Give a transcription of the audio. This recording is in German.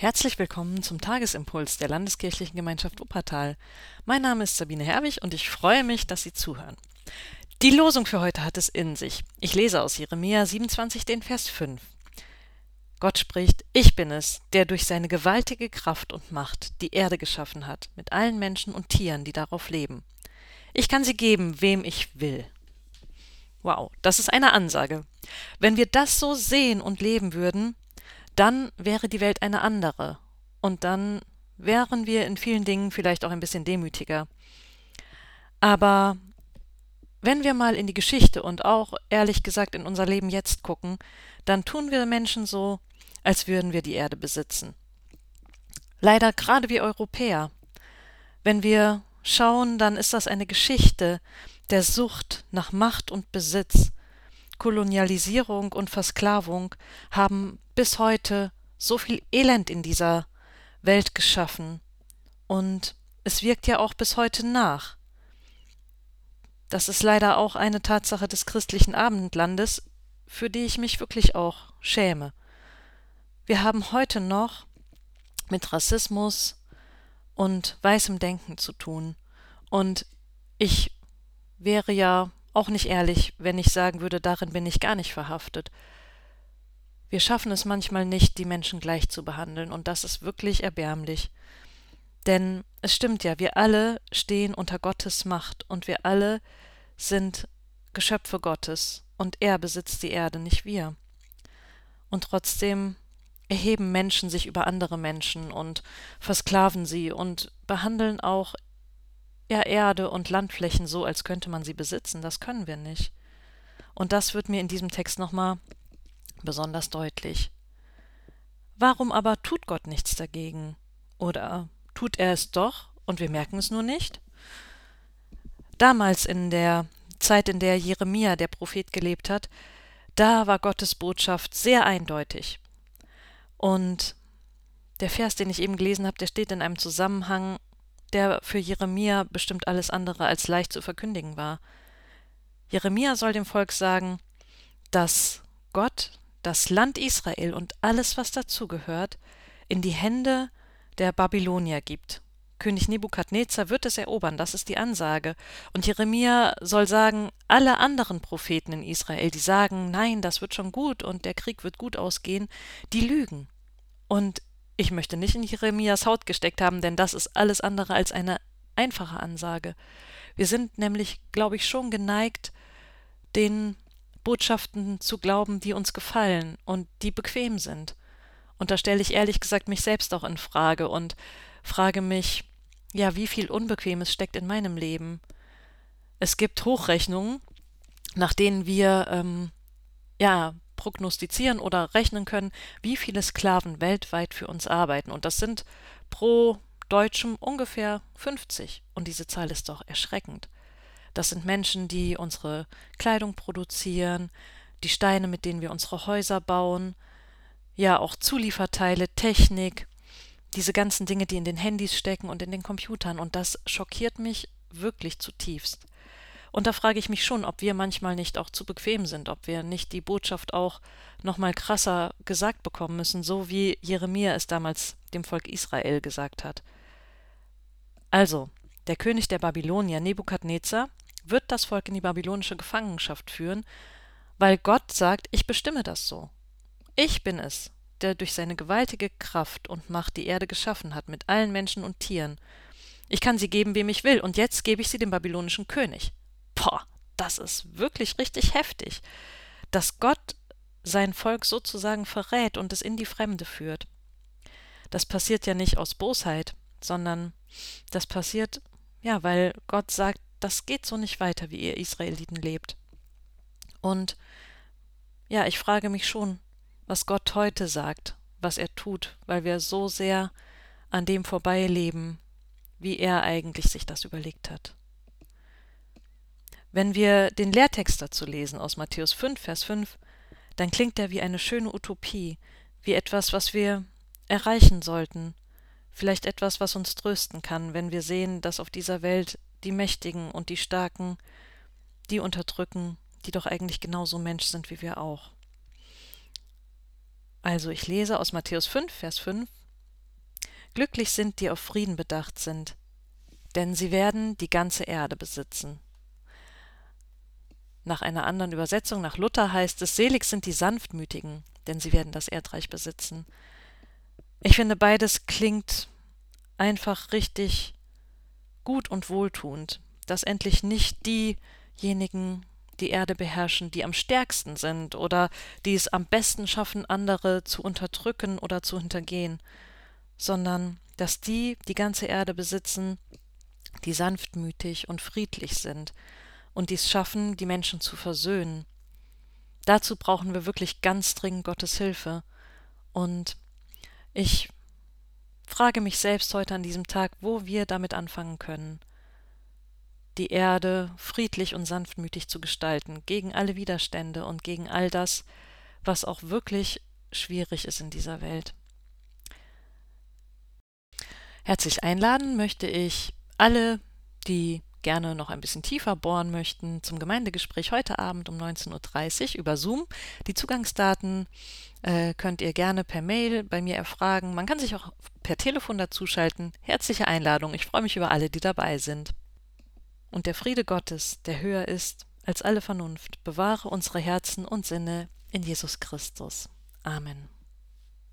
Herzlich willkommen zum Tagesimpuls der Landeskirchlichen Gemeinschaft Wuppertal. Mein Name ist Sabine Herwig und ich freue mich, dass Sie zuhören. Die Losung für heute hat es in sich. Ich lese aus Jeremia 27, den Vers 5. Gott spricht: Ich bin es, der durch seine gewaltige Kraft und Macht die Erde geschaffen hat, mit allen Menschen und Tieren, die darauf leben. Ich kann sie geben, wem ich will. Wow, das ist eine Ansage. Wenn wir das so sehen und leben würden, dann wäre die Welt eine andere. Und dann wären wir in vielen Dingen vielleicht auch ein bisschen demütiger. Aber wenn wir mal in die Geschichte und auch ehrlich gesagt in unser Leben jetzt gucken, dann tun wir Menschen so, als würden wir die Erde besitzen. Leider gerade wir Europäer. Wenn wir schauen, dann ist das eine Geschichte der Sucht nach Macht und Besitz. Kolonialisierung und Versklavung haben bis heute so viel Elend in dieser Welt geschaffen. Und es wirkt ja auch bis heute nach. Das ist leider auch eine Tatsache des christlichen Abendlandes, für die ich mich wirklich auch schäme. Wir haben heute noch mit Rassismus und weißem Denken zu tun. Und ich wäre ja auch nicht ehrlich, wenn ich sagen würde, darin bin ich gar nicht verhaftet. Wir schaffen es manchmal nicht, die Menschen gleich zu behandeln, und das ist wirklich erbärmlich. Denn es stimmt ja, wir alle stehen unter Gottes Macht und wir alle sind Geschöpfe Gottes und er besitzt die Erde, nicht wir. Und trotzdem erheben Menschen sich über andere Menschen und versklaven sie und behandeln auch Erde und Landflächen so, als könnte man sie besitzen. Das können wir nicht. Und das wird mir in diesem Text nochmal besonders deutlich. Warum aber tut Gott nichts dagegen? Oder tut er es doch und wir merken es nur nicht? Damals in der Zeit, in der Jeremia, der Prophet, gelebt hat, da war Gottes Botschaft sehr eindeutig. Und der Vers, den ich eben gelesen habe, der steht in einem Zusammenhang, der für Jeremia bestimmt alles andere als leicht zu verkündigen war. Jeremia soll dem Volk sagen, dass Gott das Land Israel und alles, was dazugehört, in die Hände der Babylonier gibt. König Nebukadnezar wird es erobern, das ist die Ansage. Und Jeremia soll sagen, alle anderen Propheten in Israel, die sagen, nein, das wird schon gut und der Krieg wird gut ausgehen, die lügen. Und ich möchte nicht in Jeremias Haut gesteckt haben, denn das ist alles andere als eine einfache Ansage. Wir sind nämlich, glaube ich, schon geneigt, den Botschaften zu glauben, die uns gefallen und die bequem sind. Und da stelle ich ehrlich gesagt mich selbst auch in Frage und frage mich, ja, wie viel Unbequemes steckt in meinem Leben? Es gibt Hochrechnungen, nach denen wir prognostizieren oder rechnen können, wie viele Sklaven weltweit für uns arbeiten. Und das sind pro Deutschem ungefähr 50. Und diese Zahl ist doch erschreckend. Das sind Menschen, die unsere Kleidung produzieren, die Steine, mit denen wir unsere Häuser bauen, ja auch Zulieferteile, Technik, diese ganzen Dinge, die in den Handys stecken und in den Computern. Und das schockiert mich wirklich zutiefst. Und da frage ich mich schon, ob wir manchmal nicht auch zu bequem sind, ob wir nicht die Botschaft auch noch mal krasser gesagt bekommen müssen, so wie Jeremia es damals dem Volk Israel gesagt hat. Also, der König der Babylonier, Nebukadnezar, wird das Volk in die babylonische Gefangenschaft führen, weil Gott sagt, ich bestimme das so. Ich bin es, der durch seine gewaltige Kraft und Macht die Erde geschaffen hat, mit allen Menschen und Tieren. Ich kann sie geben, wem ich will, und jetzt gebe ich sie dem babylonischen König. Boah, das ist wirklich richtig heftig, dass Gott sein Volk sozusagen verrät und es in die Fremde führt. Das passiert ja nicht aus Bosheit, sondern das passiert, ja, weil Gott sagt, das geht so nicht weiter, wie ihr Israeliten lebt. Und ja, ich frage mich schon, was Gott heute sagt, was er tut, weil wir so sehr an dem vorbeileben, wie er eigentlich sich das überlegt hat. Wenn wir den Lehrtext dazu lesen aus Matthäus 5, Vers 5, dann klingt er wie eine schöne Utopie, wie etwas, was wir erreichen sollten, vielleicht etwas, was uns trösten kann, wenn wir sehen, dass auf dieser Welt die Mächtigen und die Starken, die unterdrücken, die doch eigentlich genauso Mensch sind wie wir auch. Also ich lese aus Matthäus 5, Vers 5, Glücklich sind, die auf Frieden bedacht sind, denn sie werden die ganze Erde besitzen. Nach einer anderen Übersetzung, nach Luther, heißt es: Selig sind die Sanftmütigen, denn sie werden das Erdreich besitzen. Ich finde, beides klingt einfach richtig gut und wohltuend, dass endlich nicht diejenigen die Erde beherrschen, die am stärksten sind oder die es am besten schaffen, andere zu unterdrücken oder zu hintergehen, sondern dass die ganze Erde besitzen, die sanftmütig und friedlich sind und dies schaffen, die Menschen zu versöhnen. Dazu brauchen wir wirklich ganz dringend Gottes Hilfe. Und ich frage mich selbst heute an diesem Tag, wo wir damit anfangen können, die Erde friedlich und sanftmütig zu gestalten, gegen alle Widerstände und gegen all das, was auch wirklich schwierig ist in dieser Welt. Herzlich einladen möchte ich alle, die gerne noch ein bisschen tiefer bohren möchten, zum Gemeindegespräch heute Abend um 19:30 Uhr über Zoom. Die Zugangsdaten könnt ihr gerne per Mail bei mir erfragen. Man kann sich auch per Telefon dazuschalten. Herzliche Einladung. Ich freue mich über alle, die dabei sind. Und der Friede Gottes, der höher ist als alle Vernunft, bewahre unsere Herzen und Sinne in Jesus Christus. Amen.